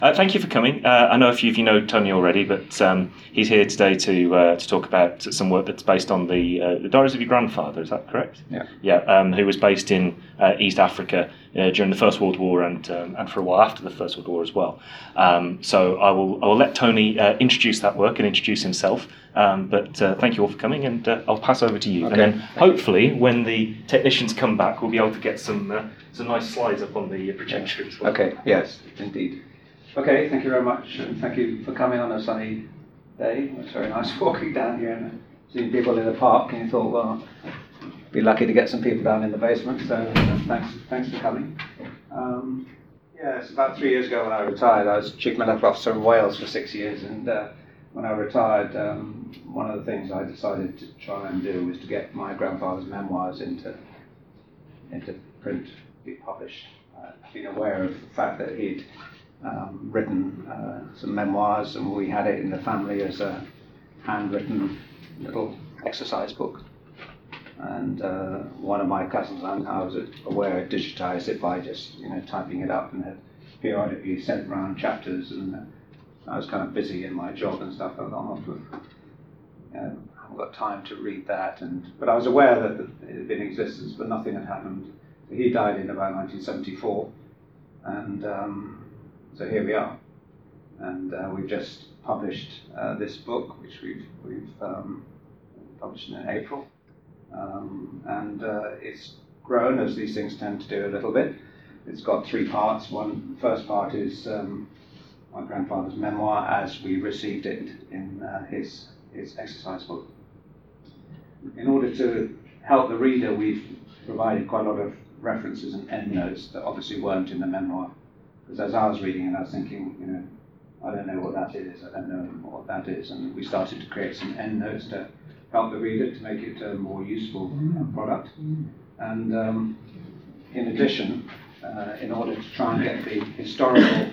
Thank you for coming. I know a few of you know Tony already, but he's here today to talk about some work that's based on the diaries of your grandfather. Is that correct? Yeah. Yeah. Who was based in East Africa during the First World War and for a while after the First World War as well. So I will let Tony introduce that work and introduce himself. But thank you all for coming, and I'll pass over to you. Okay. And then hopefully, when the technicians come back, we'll be able to get some nice slides up on the projector as well. Okay. Yes, indeed. Okay, thank you very much, and thank you for coming on a sunny day. It's very nice walking down here and seeing people in the park, and you thought, well, be lucky to get some people down in the basement, so thanks for coming. It's about 3 years ago when I retired. I was Chief Medical Officer in Wales for 6 years, and when I retired, one of the things I decided to try and do was to get my grandfather's memoirs into print, be published. I've been aware of the fact that he'd written some memoirs, and we had it in the family as a handwritten little exercise book. And one of my cousins, I was aware, had digitized it by just typing it up, and had periodically sent around chapters. And I was kind of busy in my job and stuff. I haven't got time to read that. But I was aware that it had been in existence, but nothing had happened. So he died in about 1974, and so here we are, and we've just published this book, which we've published in April, and it's grown, as these things tend to do, a little bit. It's got 3 parts. First part is my grandfather's memoir as we received it in his exercise book. In order to help the reader, we've provided quite a lot of references and endnotes that obviously weren't in the memoir. Because as I was reading it, I was thinking, I don't know what that is, I don't know what that is. And we started to create some endnotes to help the reader, to make it a more useful product. And in addition, in order to try and get the historical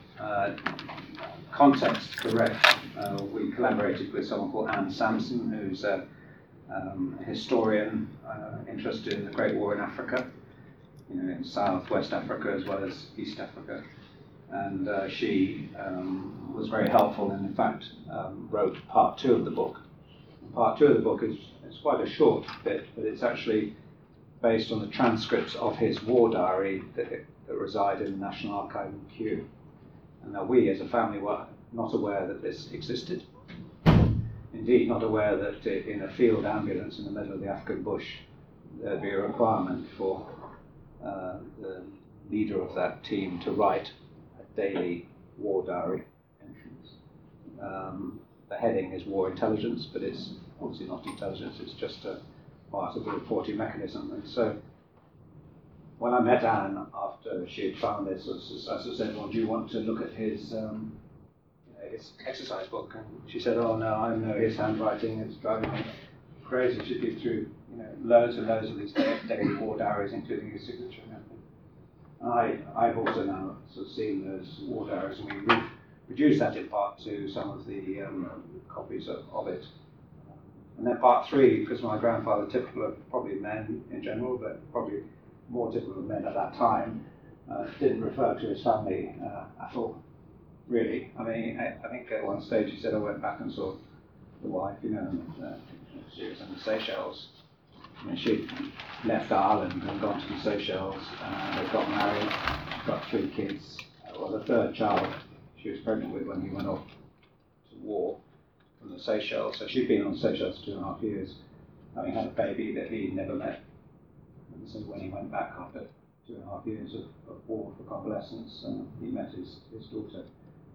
context correct, we collaborated with someone called Anne Sampson, who's a historian interested in the Great War in Africa, in South-West Africa as well as East Africa. And she was very helpful, and in fact wrote part 2 of the book. Part 2 of the book is quite a short bit, but it's actually based on the transcripts of his war diary that reside in the National Archive in Kew. And now we as a family were not aware that this existed. Indeed, not aware that in a field ambulance in the middle of the African bush, there'd be a requirement for the leader of that team to write a daily war diary entrance. The heading is War Intelligence, but it's obviously not intelligence, it's just a part of the reporting mechanism. And so when I met Anne after she had found this, I said, well, do you want to look at his exercise book? And she said, oh no, I know his handwriting, it's driving me crazy. She'd been through loads and loads of these daily war diaries, including his signature and everything. I've also now sort of seen those war diaries, and we reduced that in part to some of the copies of it. And then part 3, because my grandfather, typical of probably men in general, but probably more typical of men at that time, didn't refer to his family at all, really. I mean, I think at one stage he said, I went back and saw the wife, and she was in the Seychelles. I mean, she'd left Ireland and gone to the Seychelles, they got married, got 3 kids. The 3rd child she was pregnant with when he went off to war from the Seychelles. So she'd been on the Seychelles for 2.5 years, having had a baby that he'd never met. And so when he went back after 2.5 years of war for convalescence, he met his daughter.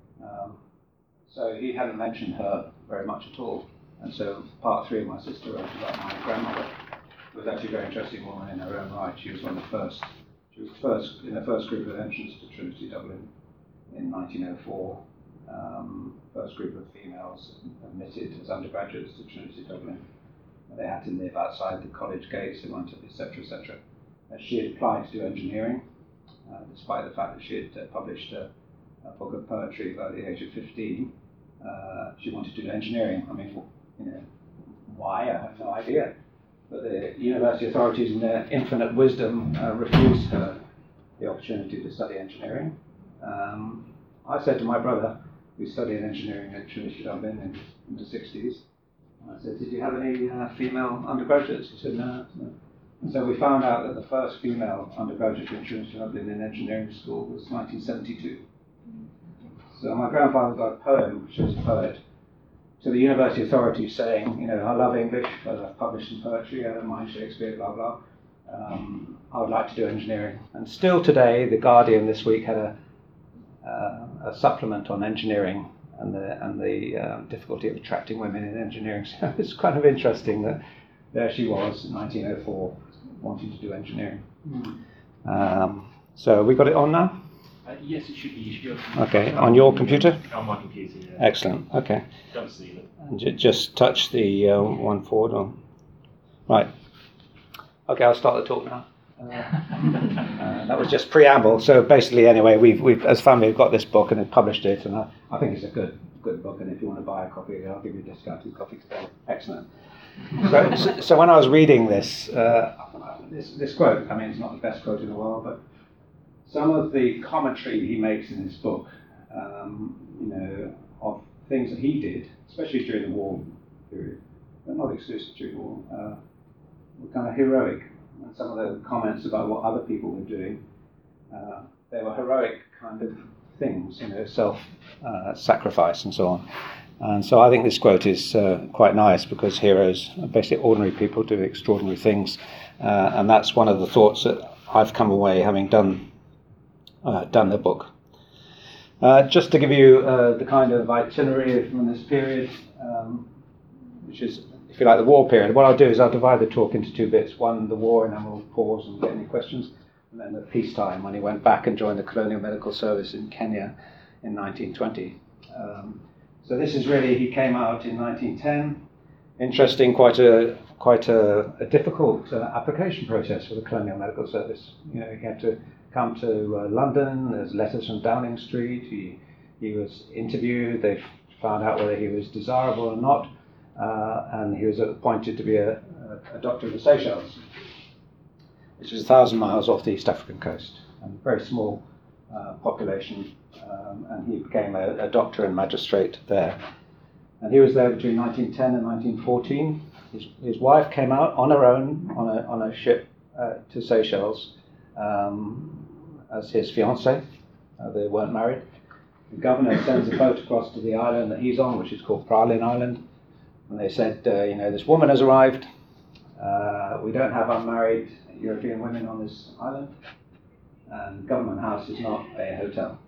So he hadn't mentioned her very much at all. And so part 3 of my sister wrote about my grandmother. It was actually a very interesting woman in her own right. She was one of the first. She was in the first group of entrants to Trinity Dublin in 1904. First group of females admitted as undergraduates to Trinity Dublin. They had to live outside the college gates, etc., etc. She had applied to do engineering, despite the fact that she had published a book of poetry by the age of 15. She wanted to do engineering. I mean, why? I have no idea. But the university authorities, in their infinite wisdom, refused her the opportunity to study engineering. I said to my brother, who studied engineering at Trinity Dublin in the 60s, I said, did you have any female undergraduates? He said, no. And so we found out that the first female undergraduate in Trinity Dublin in engineering school was 1972. So my grandfather got a poem, which was a poet, to the university authorities saying, I love English, but I've published some poetry, I don't mind Shakespeare, blah, blah. I would like to do engineering. And still today, The Guardian this week had a supplement on engineering and the difficulty of attracting women in engineering. So it's kind of interesting that there she was in 1904 wanting to do engineering. So we got it on now? Yes, it should be. You should Okay, on your computer? On my computer, yeah. Excellent, okay. Don't see it. And just touch the one forward on. Right. Okay, I'll start the talk now. That was just preamble. So basically, anyway, we've as a family, we've got this book and have published it, and I think it's a good book. And if you want to buy a copy, I'll give you a discounted copy today. Excellent. So when I was reading this quote, I mean, it's not the best quote in the world, but some of the commentary he makes in his book, of things that he did, especially during the war period, but not exclusively during the war, were kind of heroic. And some of the comments about what other people were doing, they were heroic kind of things, self-sacrifice and so on. And so I think this quote is quite nice because heroes are basically ordinary people do extraordinary things. And that's one of the thoughts that I've come away having done the book. Just to give you the kind of itinerary from this period, which is, if you like, the war period, what I'll do is I'll divide the talk into two bits. One, the war, and then we'll pause and get any questions. And then the peacetime, when he went back and joined the Colonial Medical Service in Kenya in 1920. So this is really, he came out in 1910. Interesting, quite a difficult application process for the Colonial Medical Service. He had to come to London. There's letters from Downing Street. He was interviewed. They found out whether he was desirable or not, and he was appointed to be a doctor of the Seychelles, which is 1,000 miles off the East African coast, and a very small population. And he became a doctor and magistrate there. And he was there between 1910 and 1914. His wife came out on her own on a ship to Seychelles as his fiancée. They weren't married. The governor sends a boat across to the island that he's on, which is called Praslin Island. And they said, this woman has arrived. We don't have unmarried European women on this island. And Government House is not a hotel.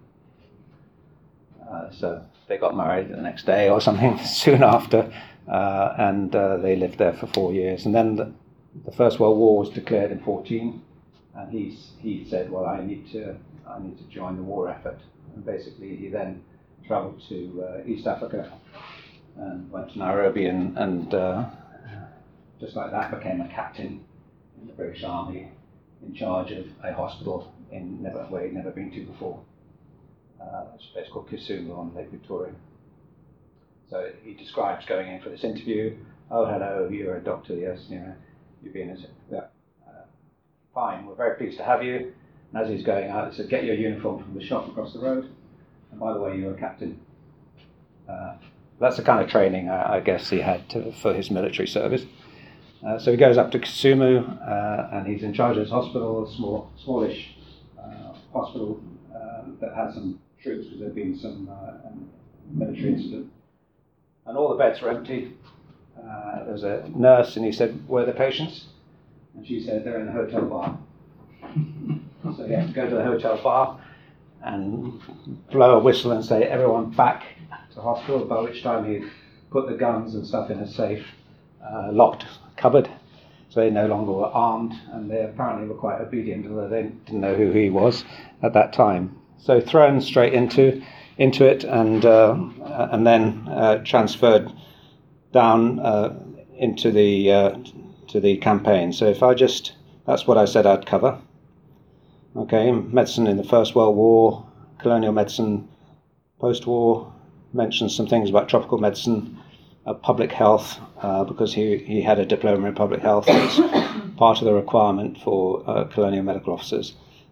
So they got married the next day or something soon after, and they lived there for 4 years. And then the First World War was declared in 1914, and he said, well, I need to join the war effort. And basically he then travelled to East Africa and went to Nairobi and just like that became a captain in the British Army in charge of a hospital where he'd never been to before. It's a place called Kisumu on Lake Victoria. So he describes going in for this interview. Oh, hello, you're a doctor, yes, you've been as fine, we're very pleased to have you. And as he's going out, he said, get your uniform from the shop across the road. And by the way, you're a captain. That's the kind of training I guess he had for his military service. So he goes up to Kisumu, and he's in charge of his hospital, a smallish hospital that had some troops because there'd been some military incident. And all the beds were empty. There was a nurse, and he said, where are the patients? And she said, they're in the hotel bar. So he had to go to the hotel bar and blow a whistle and say, everyone back to hospital, by which time he put the guns and stuff in a safe, locked cupboard. So they no longer were armed, and they apparently were quite obedient, although they didn't know who he was at that time. So thrown straight into it, and then transferred down into the campaign. So if that's what I said I'd cover. Okay, medicine in the First World War, colonial medicine post-war, mentions some things about tropical medicine, public health, because he had a diploma in public health. It's part of the requirement for colonial medical officers.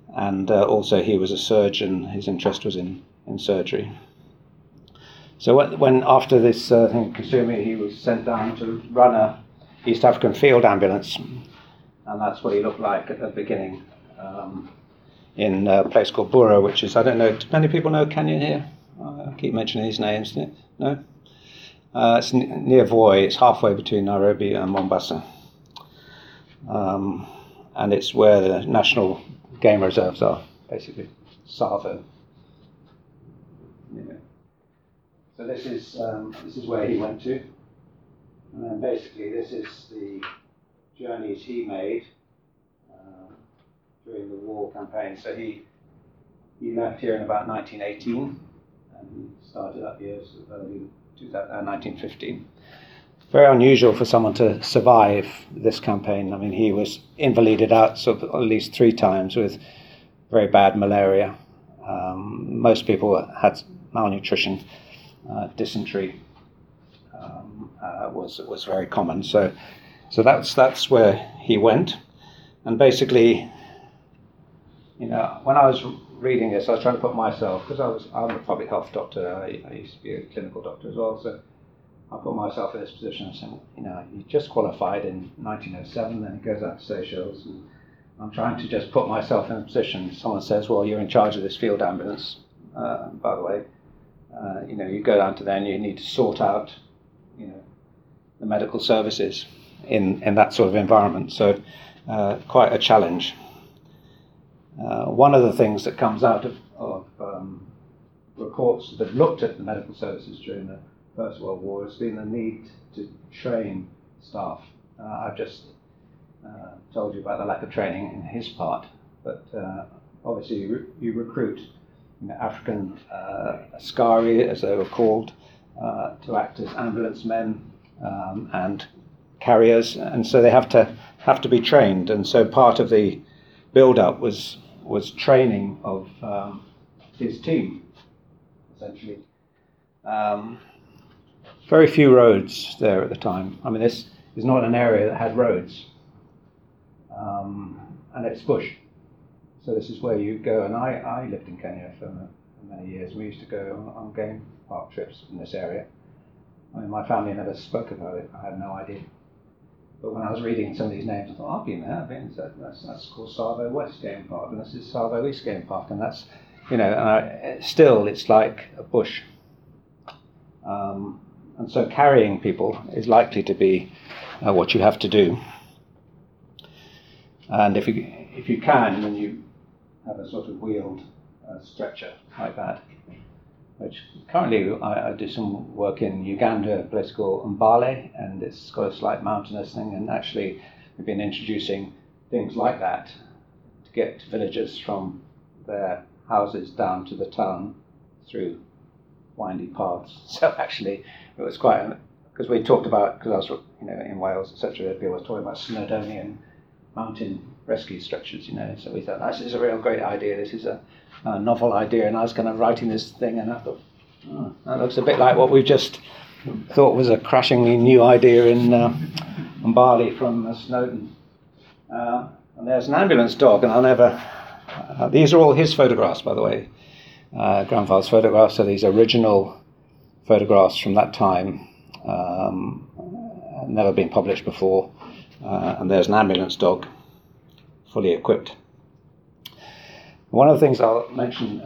and also he was a surgeon. His interest was in surgery. So when after this thing at Kasumi, he was sent down to run a East African field ambulance, and that's what he looked like at the beginning, in a place called Bura, which is, I don't know, do many people know Kenya here? I keep mentioning these names. No? It's near Voi. It's halfway between Nairobi and Mombasa. And it's where the national game reserves are, basically, Tsavo. Yeah. So this is where he went to, and then basically this is the journeys he made during the war campaign. So he left here in about 1918, and he started up years early 1915. Very unusual for someone to survive this campaign. I mean, he was invalided out sort of at least 3 times with very bad malaria. Most people had malnutrition. Dysentery was very common. So that's where he went. And basically, when I was reading this, I was trying to put myself, because I'm a public health doctor. I used to be a clinical doctor as well. So I put myself in this position and saying, he just qualified in 1907, then he goes out to Seychelles, and I'm trying to just put myself in a position. Someone says, well, you're in charge of this field ambulance, by the way. You go down to there and you need to sort out, the medical services in that sort of environment. So quite a challenge. One of the things that comes out of reports that looked at the medical services during the First World War has been the need to train staff. I've just told you about the lack of training in his part, but obviously you recruit African askari, as they were called, to act as ambulance men and carriers, and so they have to be trained. And so part of the build-up was training of his team, essentially. Very few roads there at the time. I mean, this is not an area that had roads, and it's bush. So this is where you go, and I lived in Kenya for many years. We used to go on game park trips in this area. I mean, my family never spoke about it. I had no idea. But when I was reading some of these names, I thought, I've been there. That's called Tsavo West Game Park, and this is Tsavo East Game Park, and that's, still it's like a bush. And so carrying people is likely to be what you have to do. And if you can, then you have a sort of wheeled stretcher like that, which currently I do some work in Uganda, a place called Mbale, and it's got a slight mountainous thing, and actually we've been introducing things like that to get villagers from their houses down to the town through windy paths. So actually it was quite, because we talked about, because I was in Wales, etc., people were talking about Snowdonian mountain rescue structures, so we thought, this is a real great idea, this is a novel idea, and I was kind of writing this thing, and I thought, that looks a bit like what we've just thought was a crashingly new idea in Mbale from Snowdon. And there's an ambulance dog, and I'll never, these are all his photographs, by the way, grandfather's photographs, so these original photographs from that time, never been published before, and there's an ambulance dog, fully equipped. One of the things I'll mention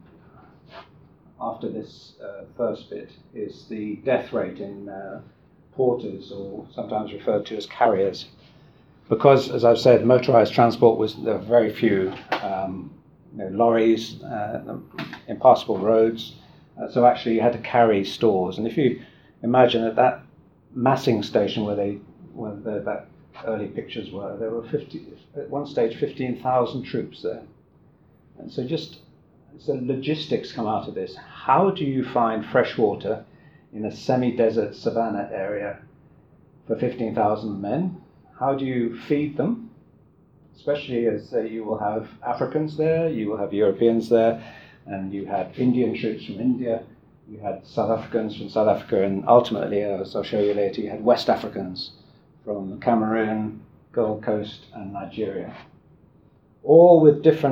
after this first bit is the death rate in porters, or sometimes referred to as carriers. Because, as I've said, motorised transport there were very few lorries, impassable roads, so actually you had to carry stores. And if you imagine at that massing station where that early pictures were, there were at one stage 15,000 troops there. And so logistics come out of this. How do you find fresh water in a semi-desert savanna area for 15,000 men? How do you feed them? Especially as you will have Africans there, you will have Europeans there, and you had Indian troops from India, you had South Africans from South Africa, and ultimately, as I'll show you later, you had West Africans from Cameroon, Gold Coast, and Nigeria. All with different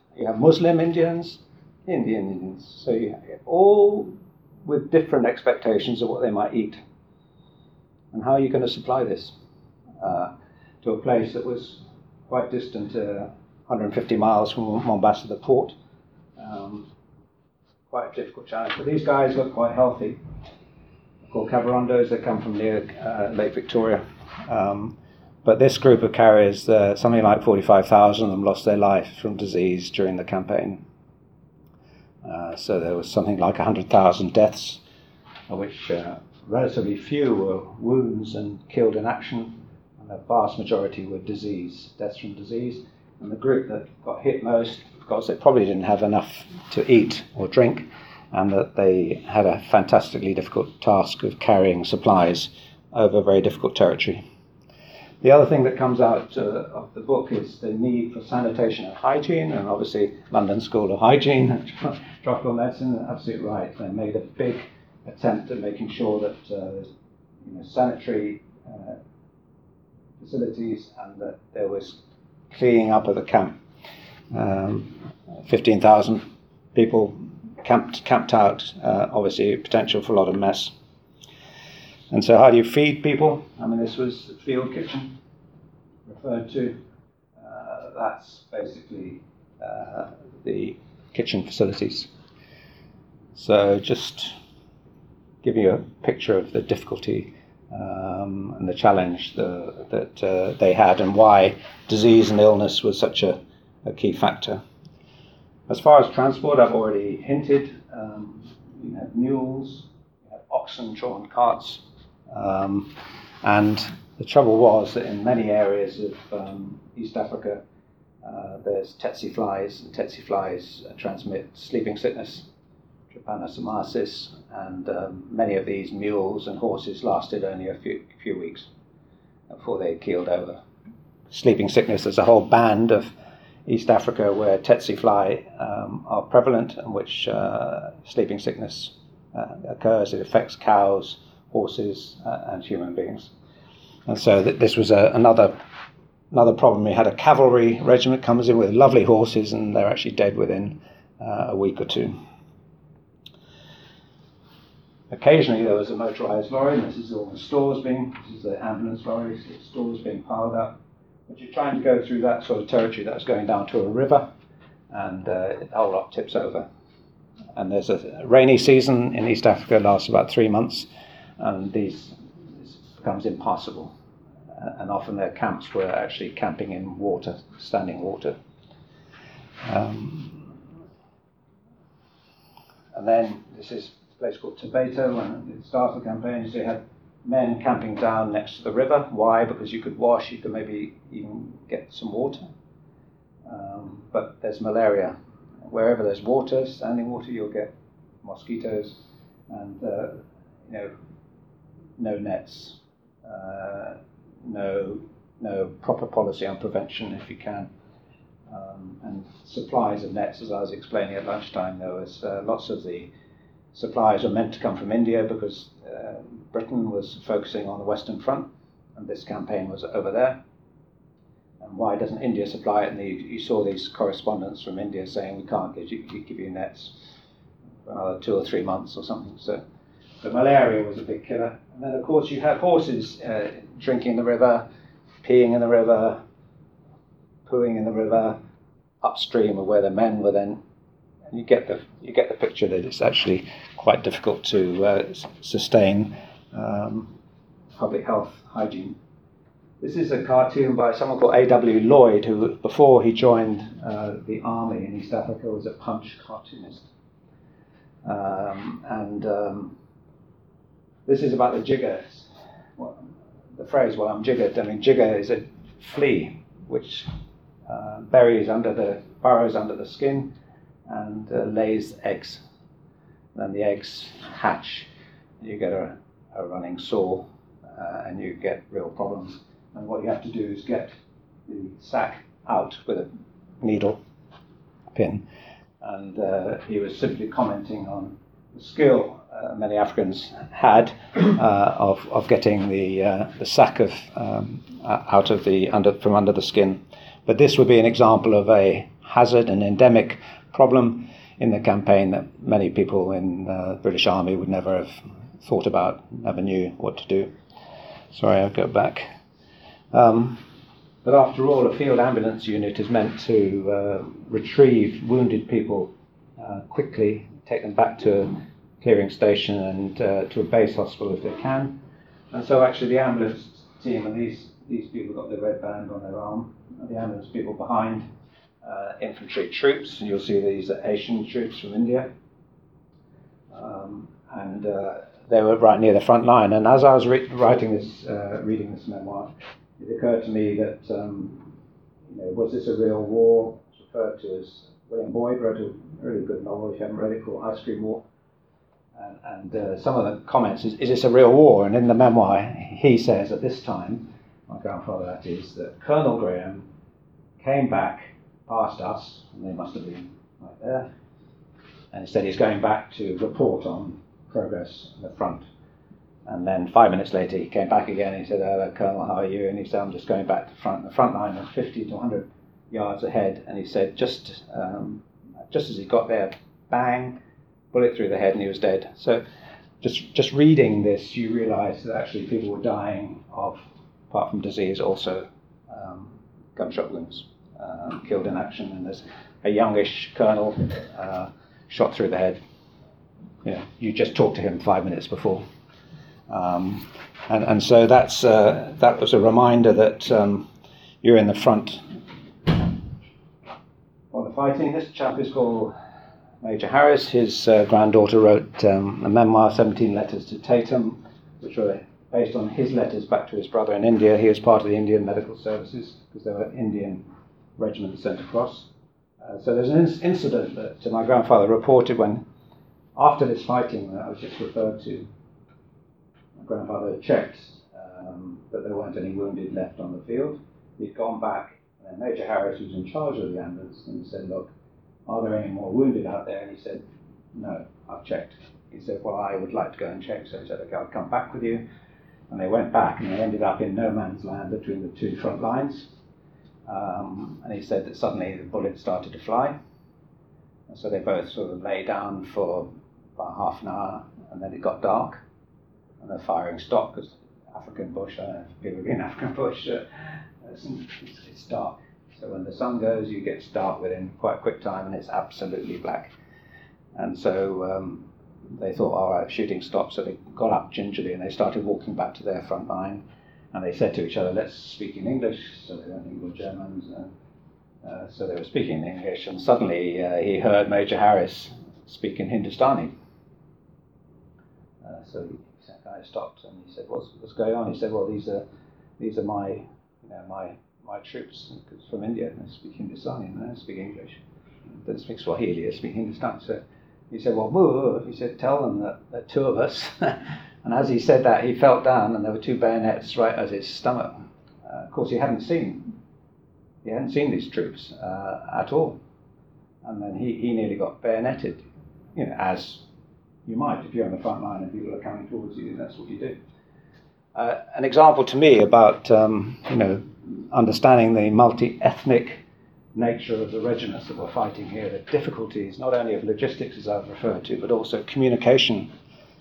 You have Muslim Indians, Indian Indians. So you have all with different expectations of what they might eat. And how are you going to supply this to a place that was quite distant, 150 miles from Mombasa, the port? Quite a difficult challenge. But these guys look quite healthy. They're called Kavirondos. They come from near Lake Victoria. But this group of carriers, something like 45,000 of them lost their life from disease during the campaign. So there was something like 100,000 deaths, of which relatively few were wounds and killed in action, and the vast majority were deaths from disease. And the group that got hit most, because they probably didn't have enough to eat or drink, and that they had a fantastically difficult task of carrying supplies over very difficult territory. The other thing that comes out of the book is the need for sanitation and hygiene, and obviously London School of Hygiene and Tropical Medicine, absolutely right. They made a big attempt at making sure that there's sanitary facilities and that there was cleaning up of the camp. 15,000 people camped out, obviously potential for a lot of mess. And so how do you feed people? I mean, this was the field kitchen referred to. That's basically the kitchen facilities. So just give you a picture of the difficulty and the challenge that they had, and why disease and illness was such a key factor. As far as transport, I've already hinted. You have mules, you have oxen-drawn carts, and the trouble was that in many areas of East Africa, there's tsetse flies, and tsetse flies transmit sleeping sickness, trypanosomiasis, and many of these mules and horses lasted only a few weeks before they keeled over. Sleeping sickness, there's a whole band of East Africa where tsetse fly are prevalent, in which sleeping sickness occurs. It affects cows, horses, and human beings. And so this was another problem. We had a cavalry regiment comes in with lovely horses, and they're actually dead within a week or two. Occasionally there was a motorised lorry, and this is all the stores this is the ambulance lorries, the stores being piled up. But you're trying to go through that sort of territory that's going down to a river, and the whole lot tips over. And there's a rainy season in East Africa, lasts about 3 months, and this becomes impassable. And often their camps were actually camping in water, standing water. And then this is a place called Tabeto, and at the start of the campaign, so you had men camping down next to the river. Why? Because you could wash, you could maybe even get some water. But there's malaria. Wherever there's water, standing water, you'll get mosquitoes, and no nets, no proper policy on prevention if you can. And supplies of nets, as I was explaining at lunchtime, there was lots of the supplies were meant to come from India because Britain was focusing on the Western Front, and this campaign was over there. And why doesn't India supply it? And you saw these correspondents from India saying, we can't give you nets for another 2 or 3 months or something. So the malaria was a big killer. And then, of course, you had horses drinking the river, peeing in the river, pooing in the river, upstream of where the men were then. And you get the picture that it's actually quite difficult to sustain public health hygiene. This is a cartoon by someone called A.W. Lloyd, who, before he joined the army in East Africa, was a Punch cartoonist. This is about the jigger. The phrase, well, I'm jiggered. I mean, jigger is a flea which burrows under the skin and lays eggs. Then the eggs hatch, you get a running sore, and you get real problems. And what you have to do is get the sac out with a needle pin. And he was simply commenting on the skill many Africans had of getting the sac out of from under the skin. But this would be an example of a hazard, an endemic problem in the campaign that many people in the British Army would never have thought about, never knew what to do. Sorry, I'll go back. But after all, a field ambulance unit is meant to retrieve wounded people quickly, take them back to a clearing station and to a base hospital if they can. And so actually the ambulance team, and these people got the red band on their arm, the ambulance people behind, infantry troops, and you'll see these are Asian troops from India. And they were right near the front line. And as I was reading this memoir, it occurred to me that, was this a real war? It's referred to as, William Boyd wrote a really good novel, if you haven't read it, called Ice Cream War. And some of the comments, is this a real war? And in the memoir, he says at this time, my grandfather that is, that Colonel Graham came back past us, and they must have been right there, and he said he's going back to report on progress in the front. And then 5 minutes later he came back again and he said, "Hello, Colonel, how are you?" And he said, "I'm just going back to the front line of 50 to 100 yards ahead." And he said, just as he got there, bang, bullet through the head, and he was dead. So just reading this, you realise that actually people were dying of, apart from disease, also gunshot wounds, killed in action. And there's a youngish colonel shot through the head. You just talked to him 5 minutes before. And so that was a reminder that you're in the front of the fighting. This chap is called Major Harris. His granddaughter wrote a memoir, 17 Letters to Tatum, which were based on his letters back to his brother in India. He was part of the Indian Medical Services because there were Indian regiments sent across. So there's an incident that my grandfather reported when, after this fighting that I was just referred to, my grandfather checked that there weren't any wounded left on the field. He'd gone back, and Major Harris was in charge of the ambulance, and he said, "Look, are there any more wounded out there?" And he said, "No, I've checked." He said, "Well, I would like to go and check." So he said, "Okay, I'll come back with you." And they went back, and they ended up in no man's land between the two front lines. And he said that suddenly the bullets started to fly. And so they both sort of lay down for about half an hour, and then it got dark, and the firing stopped because African bush, I don't know if people have been in African bush, it's dark. So when the sun goes, you get dark within quite a quick time, and it's absolutely black. And so they thought, all right, shooting stopped. So they got up gingerly and they started walking back to their front line. And they said to each other, "Let's speak in English," so they don't think we were Germans. So they were speaking in English, and suddenly he heard Major Harris speak in Hindustani. So that guy stopped and he said, "What's going on?" He said, "Well, these are my troops from India, and they speak Hindustani, and they don't speak English. They don't speak Swahili, they speak Hindustani." So he said, "Well, he said, tell them that two of us." And as he said that, he fell down, and there were two bayonets right at his stomach. Of course, he hadn't seen these troops at all. And then he nearly got bayoneted, as you might if you're on the front line and people are coming towards you. That's what you do. An example to me about understanding the multi-ethnic nature of the regiments that were fighting here, the difficulties not only of logistics, as I've referred to, but also communication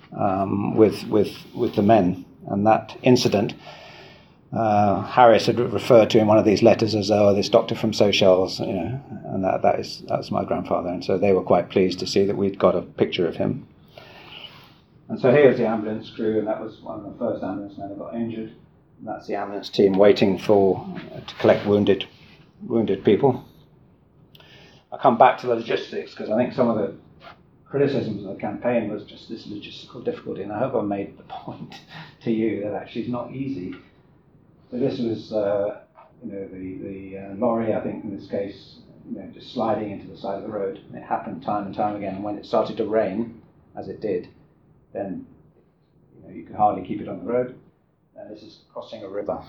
with the men. And that incident, Harris had referred to in one of these letters as, "Oh, this doctor from Seychelles," and that's my grandfather. And so they were quite pleased to see that we'd got a picture of him. And so here's the ambulance crew, and that was one of the first ambulance men who got injured. And that's the ambulance team waiting to collect wounded people. I'll come back to the logistics, because I think some of the criticisms of the campaign was just this logistical difficulty, and I hope I made the point to you that actually it's not easy. So this was, the lorry, I think in this case, just sliding into the side of the road. It happened time and time again, and when it started to rain, as it did, then you could hardly keep it on the road. And this is crossing a river.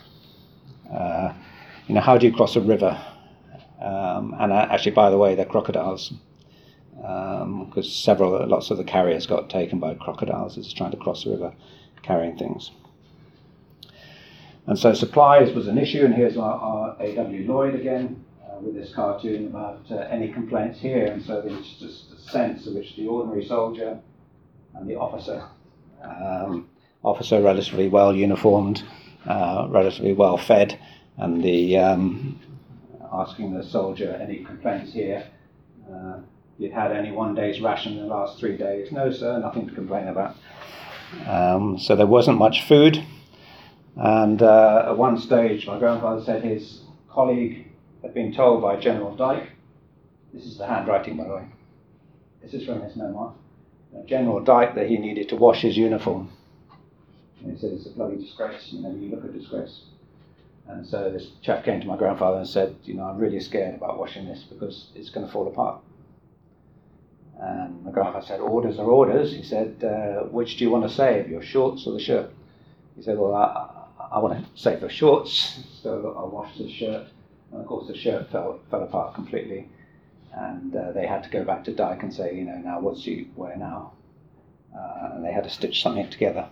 How do you cross a river? And actually, by the way, they're crocodiles, because lots of the carriers got taken by crocodiles as trying to cross the river, carrying things. And so supplies was an issue, and here's our A.W. Lloyd again. with this cartoon about any complaints here, and so there's just a sense in which the ordinary soldier and the officer, relatively well uniformed, relatively well fed, and the asking the soldier any complaints here. You'd had only 1 day's ration in the last 3 days. No, sir, nothing to complain about. So there wasn't much food. And at one stage, my grandfather said his colleague had been told by General Dyke, this is the handwriting, by the way, this is from his memoir, General Dyke, that he needed to wash his uniform. And he said, it's a bloody disgrace, you look at disgrace. And so this chap came to my grandfather and said, I'm really scared about washing this because it's going to fall apart. And my grandfather said, orders are orders. He said, which do you want to save, your shorts or the shirt? He said, well, I want to save the shorts, so I washed the shirt. And of course the shirt fell apart completely. And they had to go back to Dyke and say, now what's you wear now? And they had to stitch something together.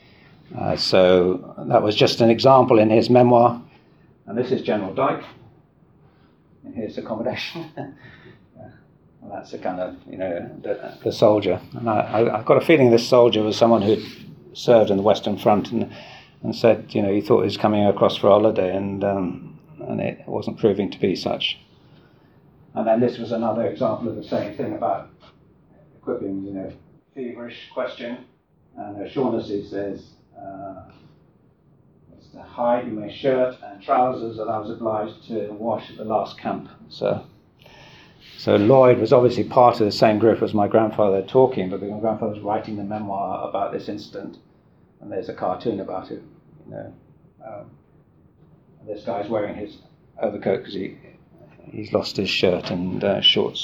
So that was just an example in his memoir. And this is General Dyke. And here's accommodation. Well, that's the kind of, the soldier. And I've got a feeling this soldier was someone who'd served in the Western Front and said, he thought he was coming across for a holiday, and it wasn't proving to be such. And then this was another example of the same thing about equipping, feverish question. And Shaughnessy says, it's to hide in my shirt and trousers that I was obliged to wash at the last camp. So Lloyd was obviously part of the same group as my grandfather talking, but my grandfather was writing the memoir about this incident, and there's a cartoon about it. This guy's wearing his overcoat because he's lost his shirt and shorts.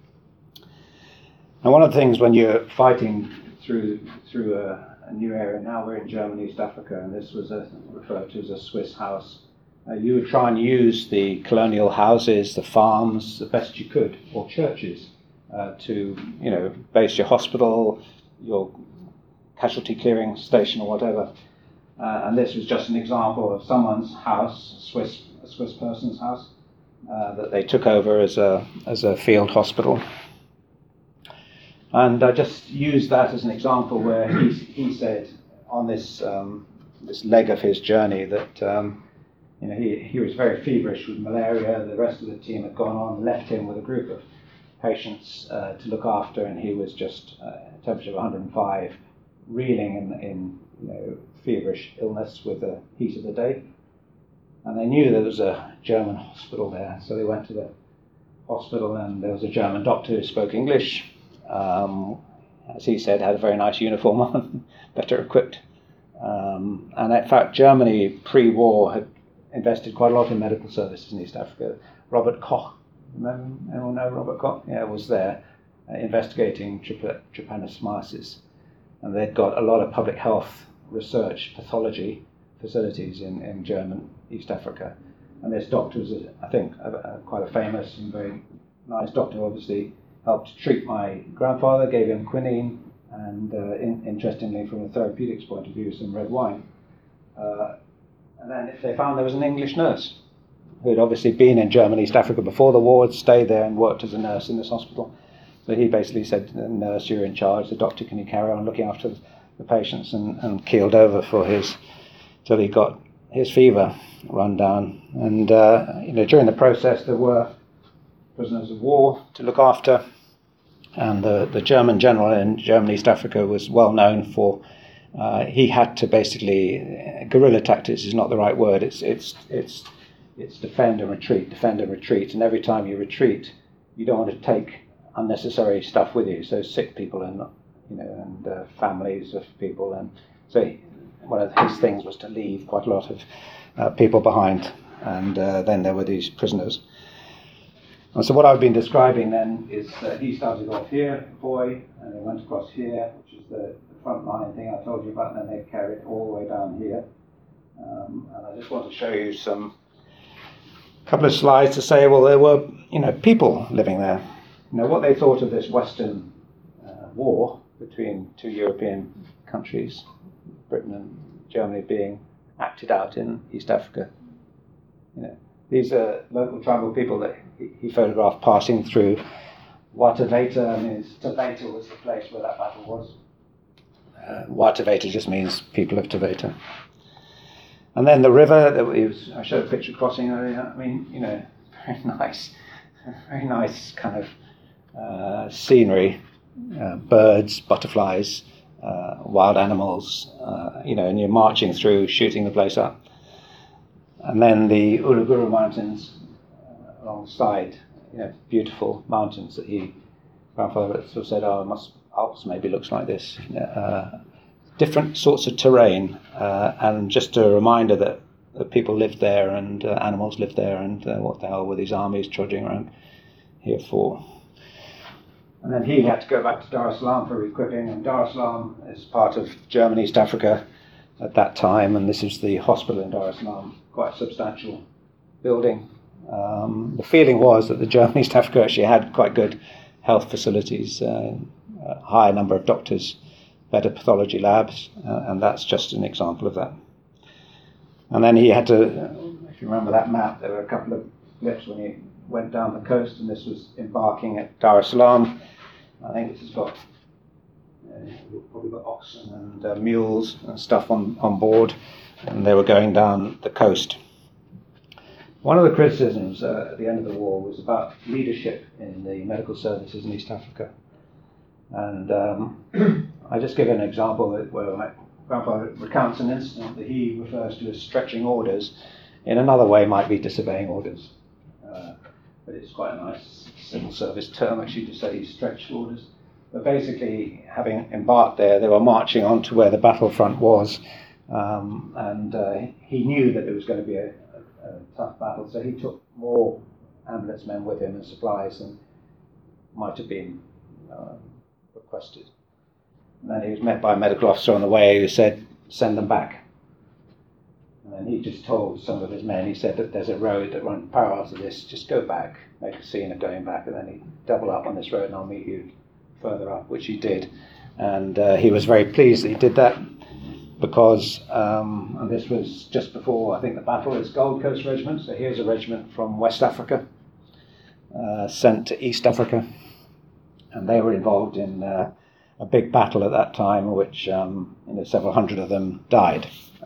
And one of the things when you're fighting through a new area, now we're in Germany, East Africa, and this was referred to as a Swiss house. You would try and use the colonial houses, the farms, the best you could, or churches, to base your hospital, your casualty clearing station, or whatever. And this was just an example of someone's house, a Swiss person's house, that they took over as a field hospital. And I just used that as an example where he said on this leg of his journey that he was very feverish with malaria. The rest of the team had gone on and left him with a group of patients to look after, and he was just temperature of 105, reeling in feverish illness with the heat of the day. And they knew there was a German hospital there, so they went to the hospital, and there was a German doctor who spoke English. As he said, had a very nice uniform on, better equipped. And in fact, Germany pre-war had invested quite a lot in medical services in East Africa. Robert Koch, anyone know Robert Koch? Yeah, was there investigating trypanosomiasis. And they'd got a lot of public health research, pathology facilities in German East Africa. And this doctor was, I think, quite a famous and very nice doctor, obviously helped treat my grandfather, gave him quinine, and interestingly, from a therapeutics point of view, some red wine. And then they found there was an English nurse who had obviously been in Germany, East Africa before the war, had stayed there and worked as a nurse in this hospital. So he basically said to the nurse, you're in charge, the doctor, can you carry on looking after the patients, and keeled over till he got his fever run down. And during the process there were prisoners of war to look after, and the German general in Germany, East Africa, was well known for he had to basically, guerrilla tactics is not the right word, it's defend and retreat, and every time you retreat you don't want to take unnecessary stuff with you, so sick people and families of people, and so one of his things was to leave quite a lot of people behind, and then there were these prisoners. And so what I've been describing then is he started off here, a boy, and they went across here, which is the front line thing I told you about, and then they carried it all the way down here. And I just want to show you a couple of slides to say, well, there were people living there. What they thought of this Western war between two European countries, Britain and Germany, being acted out in East Africa. These are local tribal people that he photographed passing through Wataveta. I mean, Taveta was the place where that battle was. Wataveta just means people of Taveta. And then the river that I showed a picture crossing earlier. I mean, very nice kind of scenery, birds, butterflies, wild animals, and you're marching through, shooting the place up. And then the Uluguru Mountains alongside, beautiful mountains that grandfather sort of said, Alps maybe looks like this. Different sorts of terrain, and just a reminder that people lived there and animals lived there, and what the hell were these armies trudging around here for? And then he had to go back to Dar es Salaam for equipping, and Dar es Salaam is part of German East Africa at that time, and this is the hospital in Dar es Salaam, quite a substantial building. The feeling was that the German East Africa actually had quite good health facilities, a higher number of doctors, better pathology labs, and that's just an example of that. And then he had to, if you remember that map, there were a couple of blips when he went down the coast, and this was embarking at Dar es Salaam. I think this has got, probably got oxen and mules and stuff on board, and they were going down the coast. One of the criticisms at the end of the war was about leadership in the medical services in East Africa. And I just give an example where my grandfather recounts an incident that he refers to as stretching orders. In another way, might be disobeying orders. But it's quite a nice civil service term, actually, to say he stretched orders. But basically, having embarked there, they were marching on to where the battlefront was. And he knew that it was going to be a tough battle, so he took more ambulance men with him and supplies than might have been requested. And then he was met by a medical officer on the way who said, "Send them back." And then he just told some of his men, he said that there's a road that runs parallel to this, just go back, make a scene of going back, and then he'd double up on this road and I'll meet you further up, which he did. And he was very pleased that he did that, because, and this was just before, I think, the battle, is Gold Coast Regiment. So here's a regiment from West Africa, sent to East Africa. And they were involved in a big battle at that time, which several hundred of them died.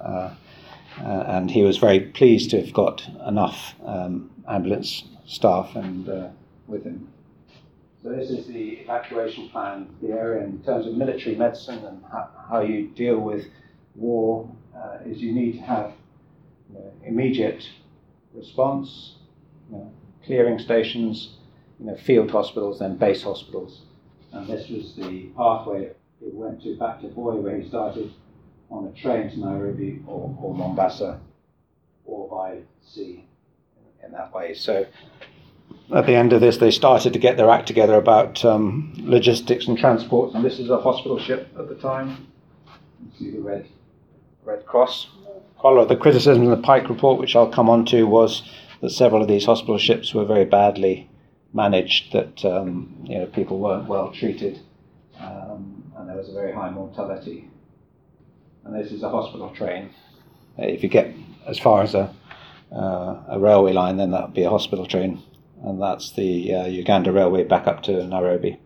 And he was very pleased to have got enough ambulance staff and with him. So this is the evacuation plan, the area in terms of military medicine and how you deal with war. Is you need to have immediate response, clearing stations, field hospitals, then base hospitals. And this was the pathway it went to back to Voi, where he started on a train to Nairobi or Mombasa, or by sea in that way. So at the end of this, they started to get their act together about logistics and transport. And this is a hospital ship at the time. You see the Red Cross. One of the criticisms in the Pike report, which I'll come on to, was that several of these hospital ships were very badly managed, that people weren't well treated, and there was a very high mortality. And this is a hospital train. If you get as far as a railway line, then that would be a hospital train, and that's the Uganda Railway back up to Nairobi.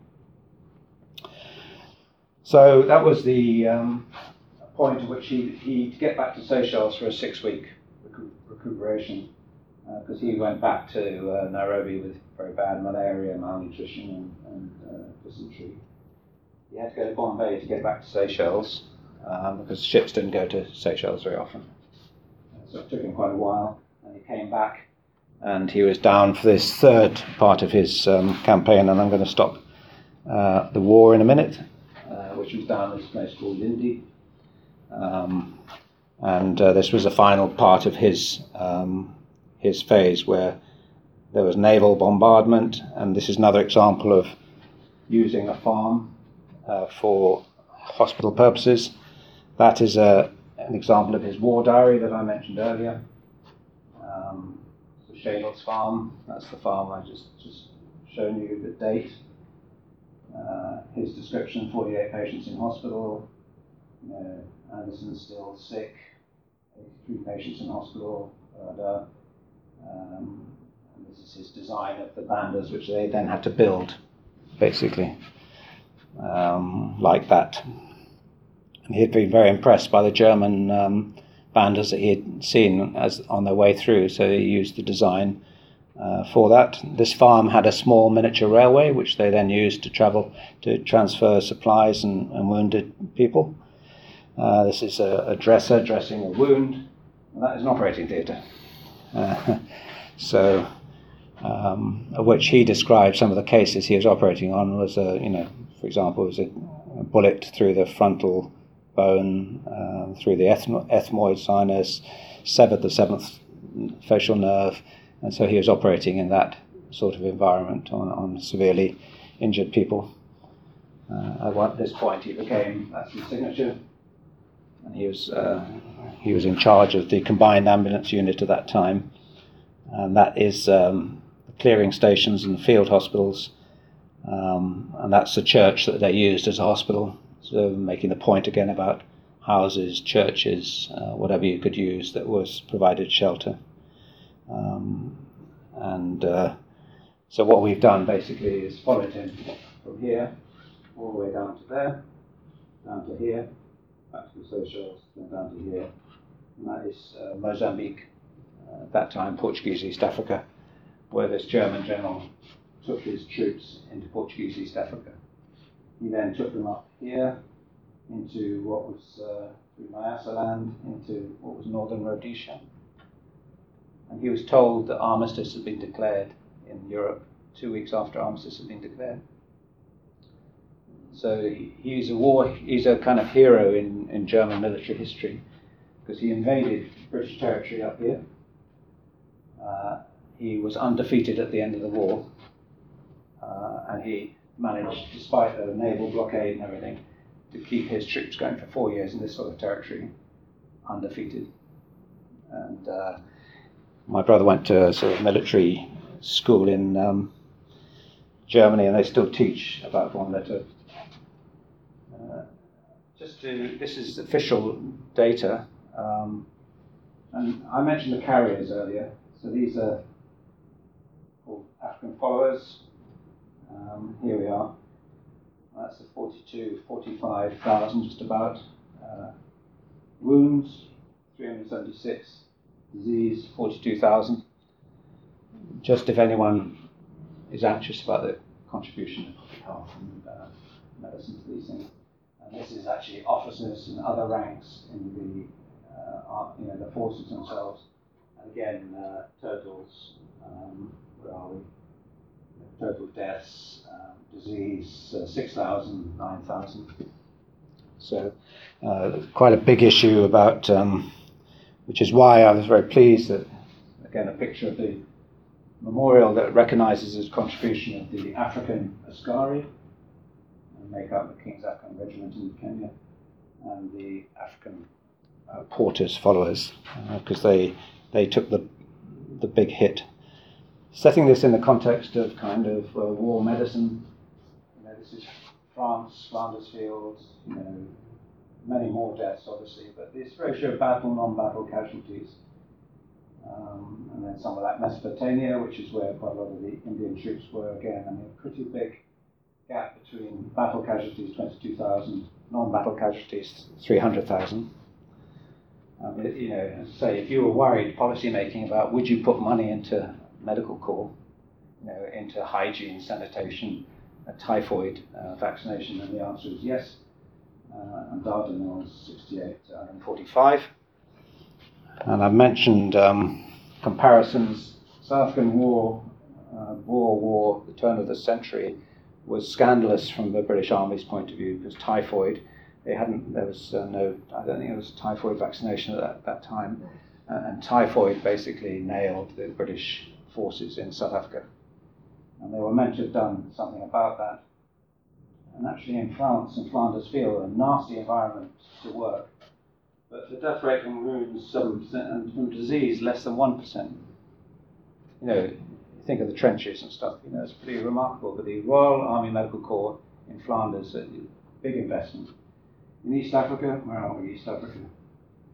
So that was the point at which he'd get back to Seychelles for a 6-week recuperation, because he went back to Nairobi with very bad malaria, malnutrition, and dysentery. He had to go to Bombay to get back to Seychelles, because ships didn't go to Seychelles very often. So it took him quite a while, and he came back, and he was down for this third part of his campaign, and I'm going to stop the war in a minute, which was down this place called Lindi. And this was the final part of his phase, where there was naval bombardment, and this is another example of using a farm for hospital purposes. That is an example of his war diary that I mentioned earlier. So Shadles Farm, that's the farm I just shown you the date. His description: 48 patients in hospital. Anderson still sick. 83 patients in hospital. And This is his design of the bandas, which they then had to build, basically, like that. And he had been very impressed by the German bandas that he had seen as on their way through, so he used the design for that. This farm had a small miniature railway, which they then used to transfer supplies and wounded people. This is a dresser dressing a wound, and that is an operating theatre. Of which he described some of the cases he was operating on was, for example, was a bullet through the frontal bone, through the ethmoid sinus, severed the seventh facial nerve, and so he was operating in that sort of environment on severely injured people. At this point, that's his signature, and he was in charge of the combined ambulance unit at that time, and that is clearing stations and field hospitals, and that's the church that they used as a hospital. So making the point again about houses, churches, whatever you could use that was provided shelter. So what we've done basically is followed him from here all the way down to there, down to here, back to the Seychelles, then down to here, and that is Mozambique, at that time Portuguese East Africa, where this German general took his troops into Portuguese East Africa. He then took them up here into what was through Nyasaland, into what was northern Rhodesia. And he was told that armistice had been declared in Europe 2 weeks after armistice had been declared. So he's a kind of hero in German military history, because he invaded British territory up here. He was undefeated at the end of the war, and he managed, despite a naval blockade and everything, to keep his troops going for 4 years in this sort of territory, undefeated. And my brother went to a sort of military school in Germany, and they still teach about Von Lettow. This is official data, and I mentioned the carriers earlier. So these are called African followers. Here we are. That's the 45,000 just about. Wounds, 376. Disease, 42,000. Just if anyone is anxious about the contribution of public health and medicine to these things. And this is actually officers and other ranks in the forces themselves. And again, totals, where are we? Total deaths, disease, 6,000, 9,000. So quite a big issue about, which is why I was very pleased that, again, a picture of the memorial that recognises his contribution of the African Askari, and make up the King's African Regiment in Kenya, and the African Porter's followers, because they took the big hit. Setting this in the context of kind of war medicine, this is France, Flanders Fields, many more deaths obviously, but this ratio of battle, non-battle casualties, and then some of that Mesopotamia, which is where quite a lot of the Indian troops were again. I mean, a pretty big gap between battle casualties, 22,000, non-battle casualties, 300,000. Say if you were worried policy making about would you put money into medical corps, into hygiene, sanitation, typhoid vaccination, and the answer is yes. And Dardanelles 68 to 145. And I've mentioned comparisons. South African War, the turn of the century, was scandalous from the British Army's point of view, because typhoid, I don't think there was typhoid vaccination at that time, and typhoid basically nailed the British forces in South Africa. And they were meant to have done something about that. And actually in France and Flanders Field, a nasty environment to work. But the death rate from wounds 7% and from disease less than 1%. Think of the trenches and stuff, it's pretty remarkable. But the Royal Army Medical Corps in Flanders, a big investment. In East Africa, where are we, East Africa?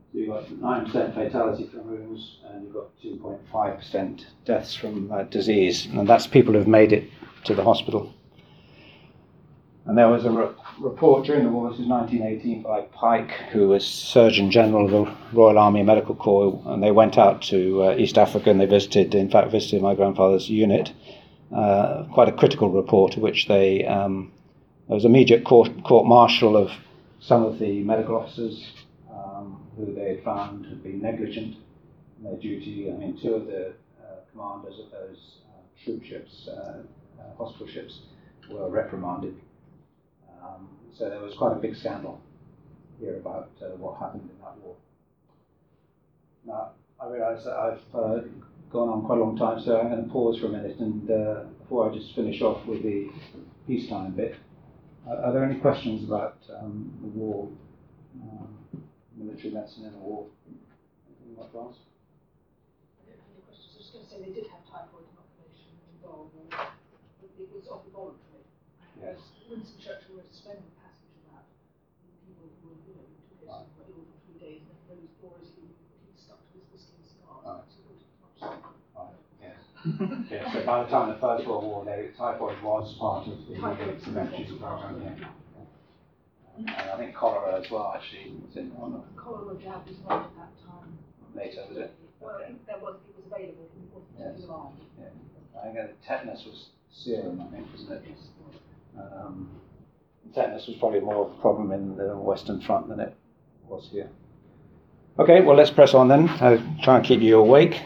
So you've got 9% fatality from wounds, and you've got 2.5% deaths from disease, and that's people who've made it to the hospital. And there was a report during the war, this is 1918, by Pike, who was Surgeon General of the Royal Army Medical Corps, and they went out to East Africa and they visited my grandfather's unit. Quite a critical report, which there was immediate court-martial of some of the medical officers who they had found had been negligent in their duty. I mean, two of the commanders of those troop ships, hospital ships, were reprimanded. So there was quite a big scandal here about what happened in that war. Now, I realise that I've gone on quite a long time, so I'm going to pause for a minute, and before I just finish off with the peacetime bit, are there any questions about the war, military medicine in the war? Anything you want to ask? I don't have any questions. I was just going to say they did have typhoid inoculation involved, but it was often voluntary. Yes. Winston Churchill wrote a splendid passage about people who were, who took it and were ill for 3 days, and then those boys who stuck to his whiskey and cigars. Right. So it was much safer. Right. Yes. Yes. So by the time of the First World War, typhoid was part of the prevention program. Yeah. And I think cholera as well, actually, was in one of Cholera jab was not at that time. later, was it? Well, I think it was available, it wasn't Yes. alarmed. Yeah. I think tetanus was serum, I think, wasn't it? Yes. Tetanus was probably more of a problem in the Western Front than it was here. Okay, well, let's press on then. I'll try and keep you awake.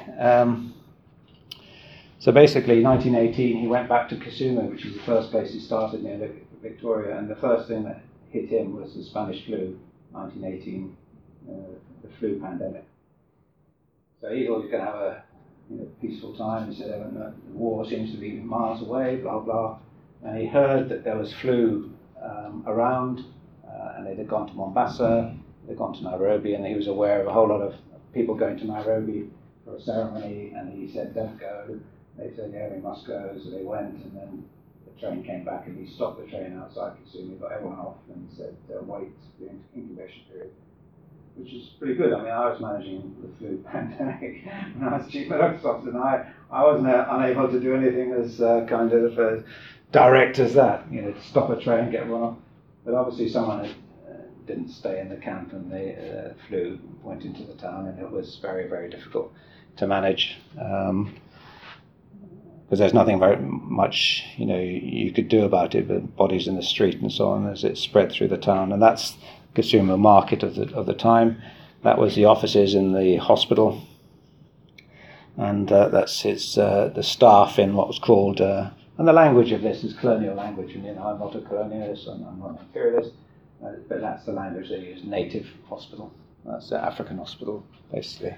So basically, 1918, he went back to Kisumu, which is the first place he started near Victoria, and the first thing that hit him was the Spanish flu, 1918, the flu pandemic. So he thought he was going to have a peaceful time. He said, the war seems to be miles away, blah, blah. And he heard that there was flu around, and they'd gone to Mombasa, they'd gone to Nairobi, and he was aware of a whole lot of people going to Nairobi for a ceremony, and he said, don't go. They said, yeah, we must go. So they went, and then the train came back, and he stopped the train outside Kisumu, got everyone off, and said, wait the incubation period, which is pretty good. I mean, I was managing the flu pandemic when I was chief medical officer, and I wasn't unable to do anything as kind of direct as that, to stop a train, get everyone off. But obviously someone didn't stay in the camp, and the flu went into the town, and it was very, very difficult to manage. Because there's nothing very much, you could do about it, but bodies in the street and so on, as it spread through the town. And that's Kisumu market of the time. That was the offices in the hospital, and that's the staff in what was called, and the language of this is colonial language, and I'm not a colonialist, I'm not an imperialist, but that's the language they use, native hospital. That's the African hospital, basically.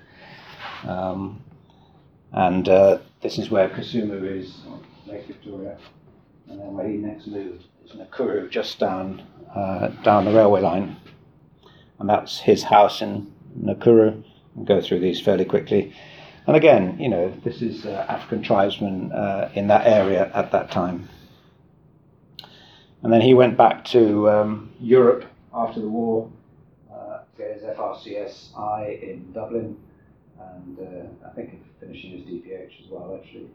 And this is where Kisumu is, Lake Victoria, and then where he next moved is Nakuru, just down the railway line, and that's his house in Nakuru. I'll go through these fairly quickly, and again, this is African tribesmen in that area at that time. And then he went back to Europe after the war, to get his FRCSI in Dublin, and I think finishing his DPH as well, actually.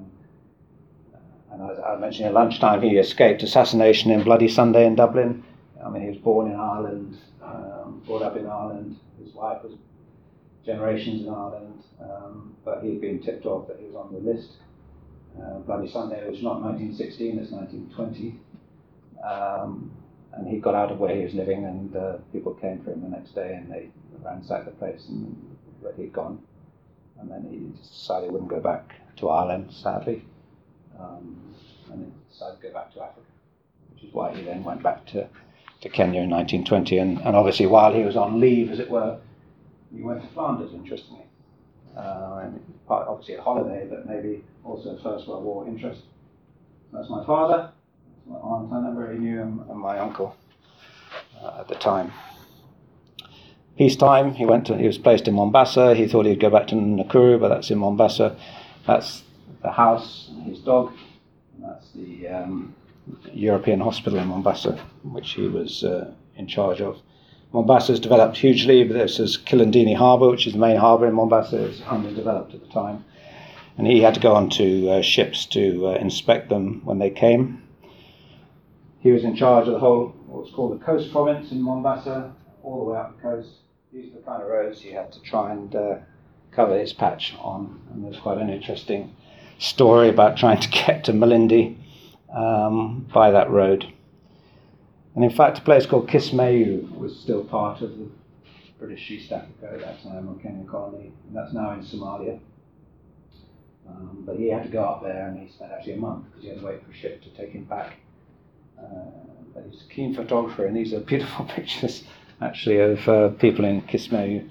And as I mentioned at lunchtime, he escaped assassination in Bloody Sunday in Dublin. I mean, he was born in Ireland, brought up in Ireland. His wife was generations in Ireland, but he'd been tipped off that he was on the list. Bloody Sunday was not 1916, it's 1920. And he got out of where he was living, and people came for him the next day, and they ransacked the place where he'd gone. And then he decided he wouldn't go back to Ireland, sadly, and he decided to go back to Africa, which is why he then went back to Kenya in 1920. And obviously, while he was on leave, as it were, he went to Flanders, interestingly. And obviously a holiday, but maybe also a First World War interest. That's my father, that's my aunt, I never really knew him, and my uncle at the time. Peacetime, he was placed in Mombasa. He thought he'd go back to Nakuru, but that's in Mombasa. That's the house, his dog, and that's the European hospital in Mombasa, which he was in charge of. Mombasa has developed hugely, but this is Kilindini Harbour, which is the main harbour in Mombasa. It was underdeveloped at the time. And he had to go onto ships to inspect them when they came. He was in charge of the whole, what's called the coast province in Mombasa, all the way up the coast. These are the kind of roads he had to try and cover his patch on. And there's quite an interesting story about trying to get to Malindi by that road. And in fact, a place called Kismayu was still part of the British East Africa at that time, or Kenyan colony, and that's now in Somalia. But he had to go up there, and he spent actually a month because he had to wait for a ship to take him back. But he's a keen photographer, and these are beautiful pictures, actually, of people in Kismayu,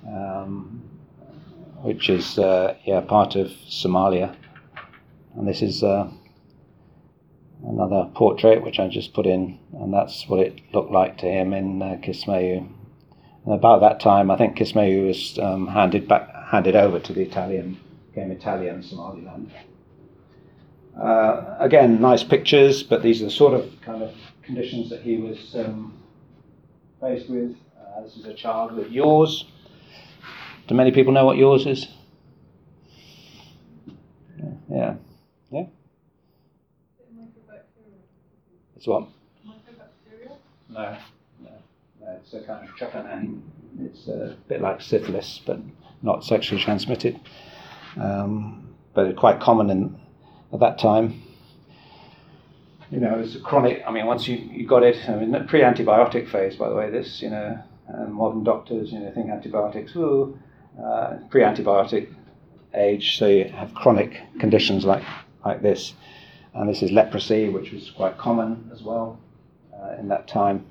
which is part of Somalia. And this is another portrait which I just put in, and that's what it looked like to him in Kismayu. And about that time, I think Kismayu was handed over to the Italian, became Italian Somaliland. Again, nice pictures, but these are the sort of kind of conditions that he was faced with. This is a child with yaws. Do many people know what yaws is? Yeah. Yeah? It's what? No. It's a kind of trypanosome. It's a bit like syphilis, but not sexually transmitted. But it's quite common at that time. You know, it's a chronic. I mean, once you got it. I mean, the pre-antibiotic phase, by the way. This, you know, modern doctors, you know, think antibiotics. Pre-antibiotic age, so you have chronic conditions like this. And this is leprosy, which was quite common as well in that time.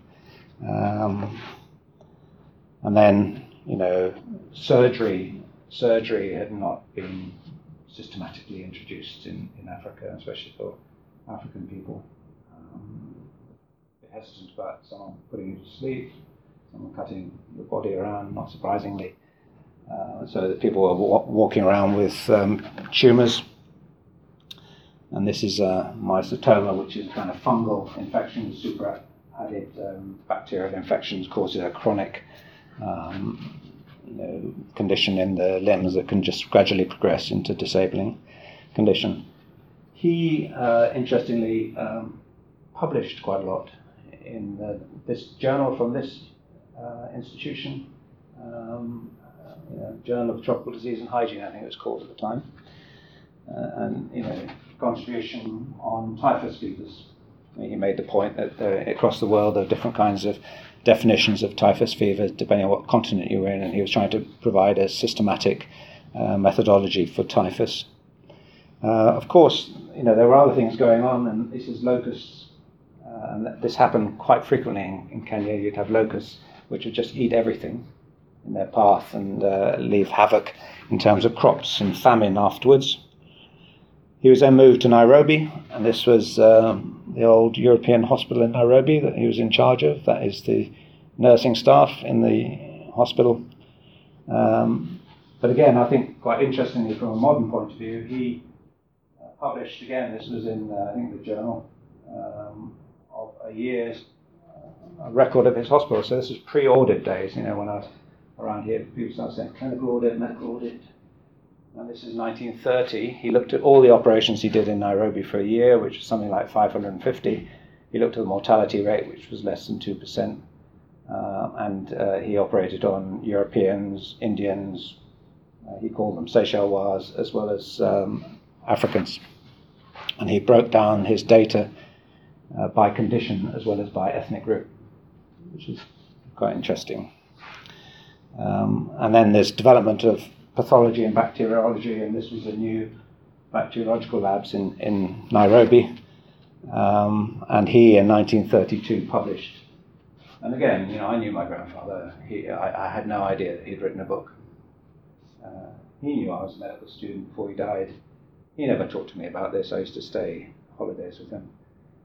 And then, you know, surgery had not been systematically introduced in Africa, especially for African people. A bit hesitant about someone putting you to sleep, someone cutting your body around, not surprisingly. So that people were walking around with tumours. And this is mycetoma, which is a kind of fungal infection, superadded bacterial infections causes a chronic condition in the limbs that can just gradually progress into disabling condition. He, interestingly, published quite a lot in this journal from this institution, Journal of Tropical Disease and Hygiene, I think it was called at the time, and contribution on typhus fevers. He made the point that across the world there are different kinds of definitions of typhus fever depending on what continent you were in, and he was trying to provide a systematic methodology for typhus. Of course, there were other things going on, and this is locusts, and this happened quite frequently in Kenya. You'd have locusts which would just eat everything in their path and leave havoc in terms of crops and famine afterwards. He was then moved to Nairobi, and this was the old European hospital in Nairobi that he was in charge of. That is the nursing staff in the hospital. But again, I think quite interestingly from a modern point of view, he published, again, this was in, I think, the Journal, of a year's record of his hospital. So this was pre-audit days, when I was around here, people started saying clinical audit, medical audit. And this is 1930. He looked at all the operations he did in Nairobi for a year, which was something like 550. He looked at the mortality rate, which was less than 2%. And he operated on Europeans, Indians, he called them Seychellois, as well as Africans. And he broke down his data by condition as well as by ethnic group, which is quite interesting. And then there's development of pathology and bacteriology, and this was the new bacteriological labs in Nairobi. And he, in 1932, published. And again, I knew my grandfather. I had no idea that he'd written a book. He knew I was a medical student before he died. He never talked to me about this. I used to stay holidays with him.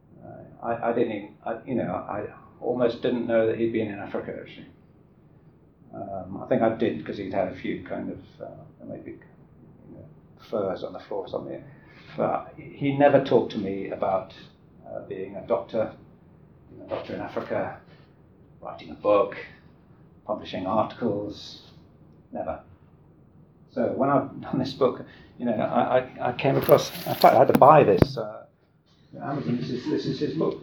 I almost didn't know that he'd been in Africa, actually. I think I did because he'd had a few kind of maybe furs on the floor or something. But he never talked to me about being a doctor in Africa, writing a book, publishing articles, never. So when I've done this book, I came across, in fact I had to buy this, Amazon, this is his book,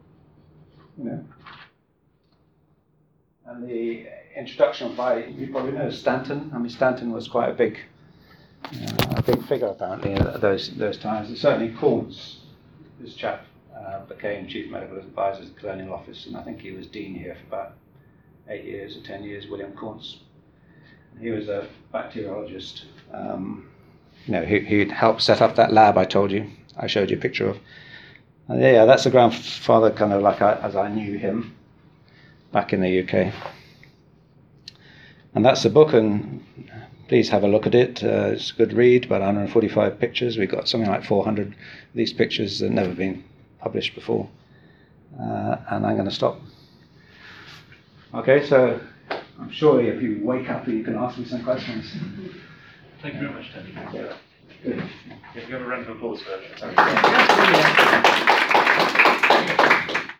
And the introduction by, you probably know Stanton. I mean, Stanton was quite a big figure apparently at those times. And certainly Corns, this chap, became Chief Medical Advisor of the Colonial Office, and I think he was Dean here for about 8 years or 10 years, William Corns. He was a bacteriologist. He'd helped set up that lab I showed you a picture of. And yeah, that's the grandfather kind of like as I knew him back in the UK. And that's the book, and please have a look at it. It's a good read, about 145 pictures. We've got something like 400 of these pictures that have never been published before. And I'm going to stop. Okay, so I'm sure if you wake up, you can ask me some questions. Thank you very much, Tony. Yeah. Good. If you have a round of applause for that. Yeah.